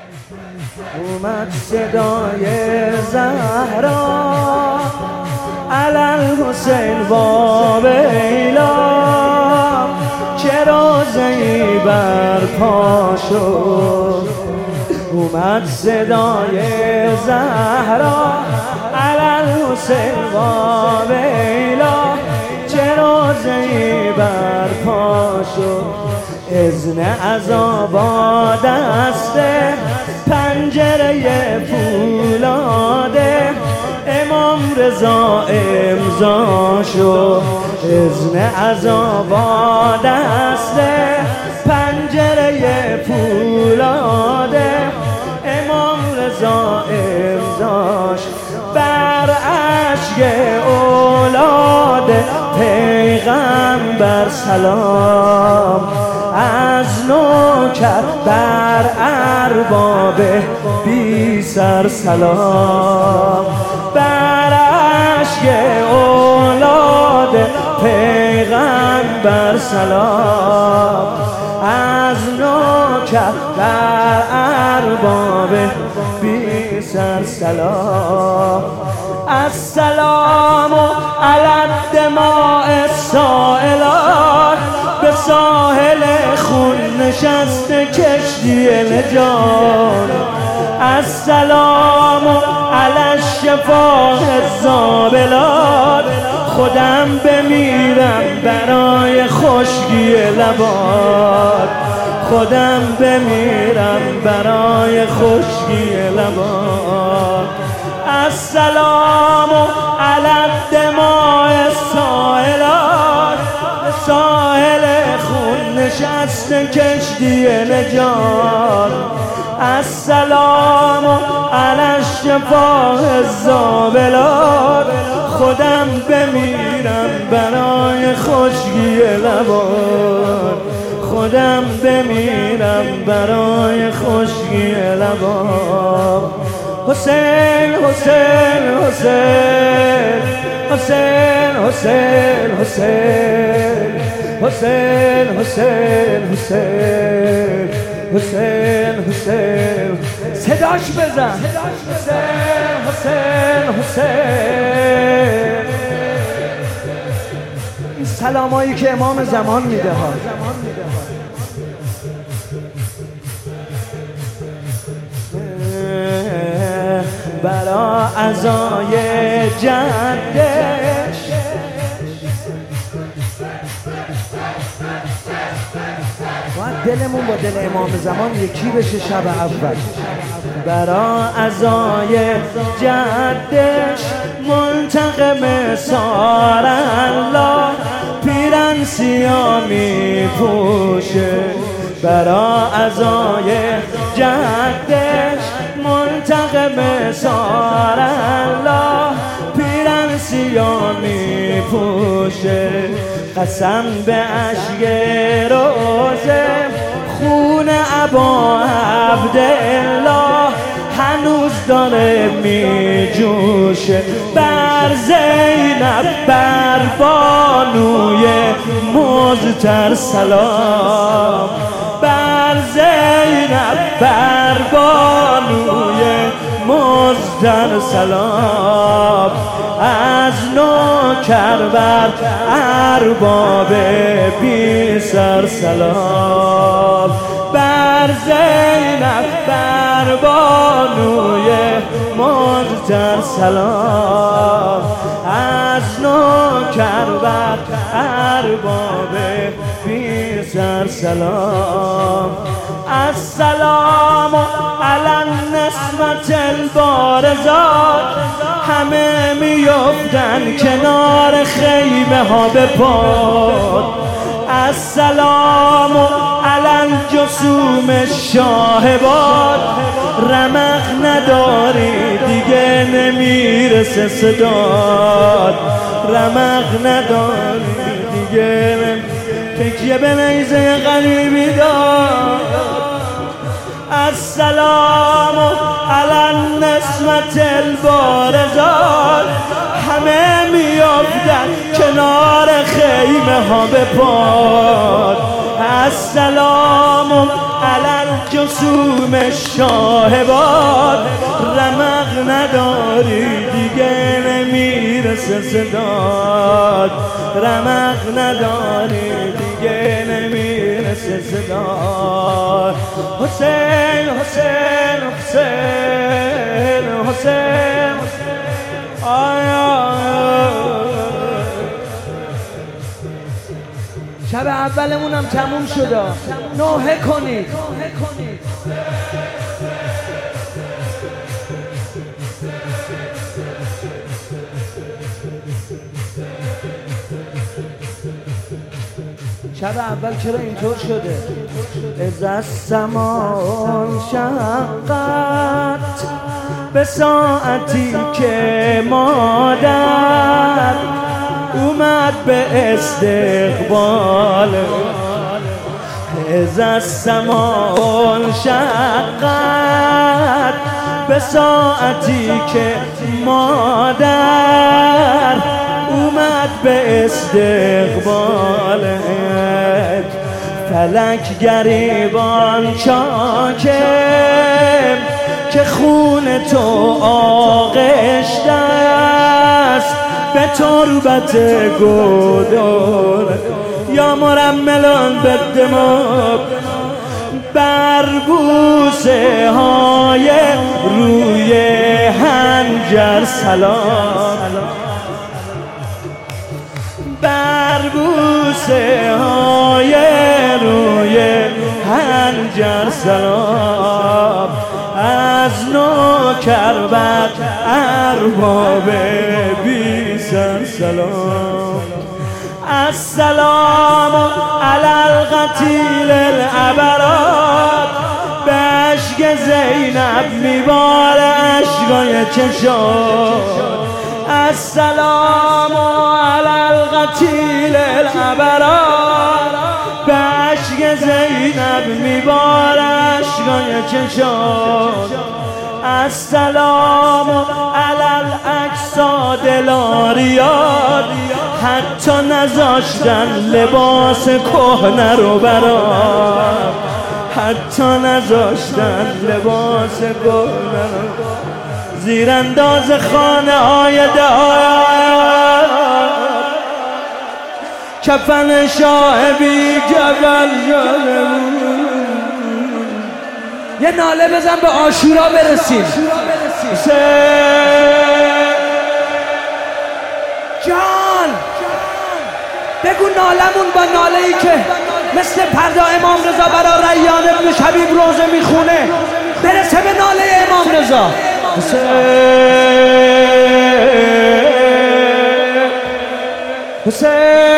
اومد صدای زهرا علالحسین با ویلا چه روزه‌ای برپا شد. اومد صدای زهرا علالحسین با ویلا چه روزه‌ای برپا شد. اذن عزا با دست پنجره فولاده امام رضا امضا شد. اذن عزا با دست پنجره فولاده امام رضا امضا شد. بر اشک اولاد پیغمبر سلام از نوکر بر ارباب بی سر سلام. بر اشک اولاد پیغمبر سلام از نوکر بر ارباب بی سر سلام. السلام علی الدماء السائلات به ساحل خون نشسته کشتی نجات. السلام علی الشفاه الزابلات خودم بمیرم برای خشکی لبات. خودم بمیرم برای خشکی لبات. السلام علی الدماء السائلات ساحل خون نشسته کشتی نجات. السلام علی الشفاه الزابلات خودم بمیرم برای خشکی لبات. خودم بمیرم برای خشکی لبات. حسین حسین حسین حسین حسین حسین حسین حسین حسین حسین حسین صداش بزن. حسین حسین حسین این سلامایی که امام زمان میده ها. برا عزای جدش باید دلمون با دل امام زمان یکی بشه شب اول. برا عزای جدش منتقم سار الله پیرن سیاه می پوشه. برا عزای جدش منتقم سار الله پیرن سیاه می پوشه. قسم به اشک روزه خون ابا عبدالله هنوز داره می جوشه. بر زینب بر بانوی مزتر سلام. بر زینب بر بانوی مزتر سلام از نوکر بر ارباب بی سر سلام. بر زینب بر بانوی مزتر سلام از نوکر بر ارباب بی سر سلام. السلام علی النسمة البارزات همه میفتن کنار خیمه ها به پاد. السلام علی الجسوم شاهباد رمق نداری دیگه نمیرسه صداد. رمق نداری دیگه تکیه به نیزه غریبی دار. السلام علی النسمة البارزات همه میافتن کنار خیمه ها به پاد. السلام علی الجسوم شاهباد رمق نداری دیگه نمیرسه صداد رمق نداری دیگه نمیرسه صداد حسین حسین حسین حسین شب اولمونم تموم شده نوحه کنید شب اول چرا اینطور شده؟ اذا السماء انشقت به ساعتی که مادر اومد به استقبال اذا السماء انشقت به ساعتی که مادر اومد به استقبالت فلک گریبان چاکم که خون تو آغشته است به تربت گودار یا مرملان به دماغ بر بوسه های روی حنجر سلام بر بوسه های روی حنجر سلام از نوکر بر ارباب بی سر سلام السلام علی القتیل الابرار به عشق زینب میباره عشقای چشاد السلام علی القتیل الابرار به عشق زینب میباره عشقای چشاد السلام علی الاجساد لاریاد حتی نذاشتن لباس کهنه رو برام حتی نذاشتن لباس کهنه رو زیرانداز خانه های دار کفن شاه بی جبل یه ناله بزن به عاشورا برسیم جان بگو نالمون با ناله‌ای که مثل پرده امام رضا برا ریان ابن شبیب روزه میخونه برسه به ناله امام رضا حسین